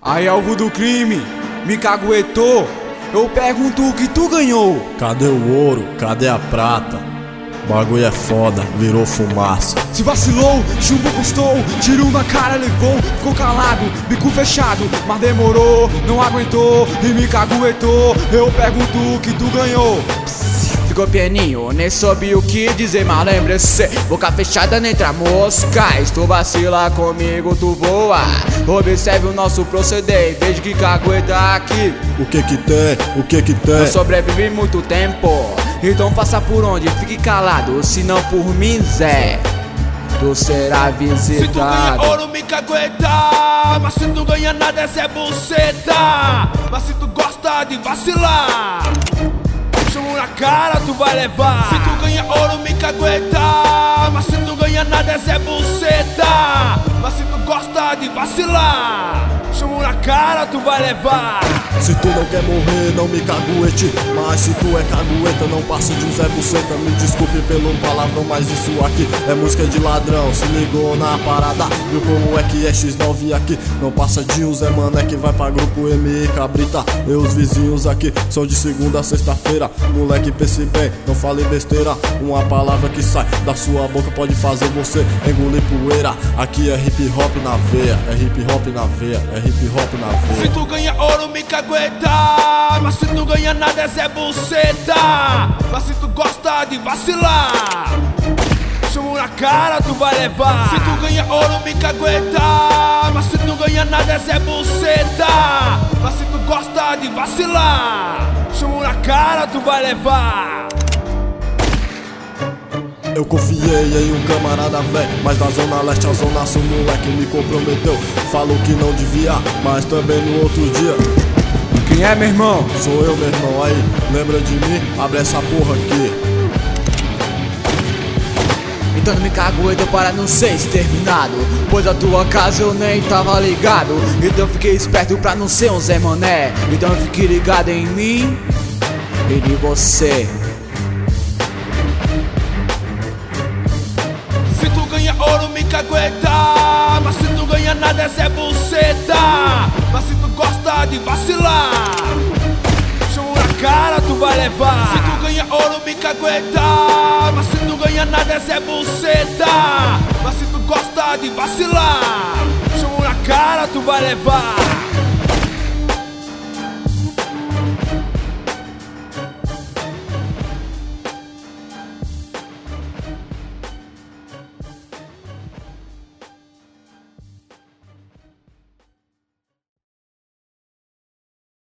Aí, alvo do crime, me caguetou. Eu pergunto o que tu ganhou. Cadê o ouro? Cadê a prata? Bagulho é foda, virou fumaça. Se vacilou, chumbo custou, tiro na cara levou. Ficou calado, bico fechado, mas demorou, não aguentou e me caguetou. Eu pergunto o que tu ganhou. Ficou pianinho, nem soube o que dizer, mas lembre-se, boca fechada nem entra mosca. Se tu vacila comigo, tu voa. Observe o nosso proceder, veja que cagueta aqui. O que que tem? O que que tem? Não sobrevive muito tempo, então faça por onde, fique calado, se não por mim, Zé, tu será visitado. Se tu ganha ouro, me cagueta, mas se tu ganha nada, essa é buceta. Mas se tu gosta de vacilar, chamo na cara, tu vai levar. Se tu ganha ouro, me cagueta, mas se tu ganha nada, essa é buceta. Mas se tu gosta de vacilar, chamo na cara, tu vai levar. Se tu não quer morrer, não me caguete. Mas se tu é cagueta, não passa de um Zé Buceta. Me desculpe pelo palavrão, mas isso aqui é música de ladrão. Se ligou na parada, viu como é que é X9 aqui. Não passa de um Zé Mané que vai pra grupo M e Cabrita. E os vizinhos aqui são de segunda a sexta-feira. Moleque, pense bem, não fale besteira. Uma palavra que sai da sua boca pode fazer você engolir poeira. Aqui é hip hop na veia, é hip hop na veia, é hip hop na veia. Se tu ganha ouro, me cagueta, mas se tu ganha nada, essa é buceta. Mas se tu gosta de vacilar, chamo na cara, tu vai levar. Se tu ganha ouro, me cagueta, mas se tu ganha nada, essa é buceta. Mas se tu gosta de vacilar, chamo na cara, tu vai levar. Eu confiei em um camarada velho, mas da zona leste à zona sul, moleque me comprometeu. Falou que não devia, mas também no outro dia. Quem é, meu irmão? Sou eu, meu irmão, aí, lembra de mim? Abre essa porra aqui. Então não me cagueta para não ser exterminado, pois a tua casa eu nem tava ligado. Então eu fiquei esperto pra não ser um Zé Mané. Então eu fiquei ligado em mim e em você. Se tu ganha ouro, me cagueta, mas se tu ganha nada, essa é buceta. Mas se tu gosta de vacilar, chamo na cara, tu vai levar. Se tu ganha ouro, me cagueta, mas se tu ganha nada, essa é buceta. Mas se tu gosta de vacilar, chamo na cara, tu vai levar.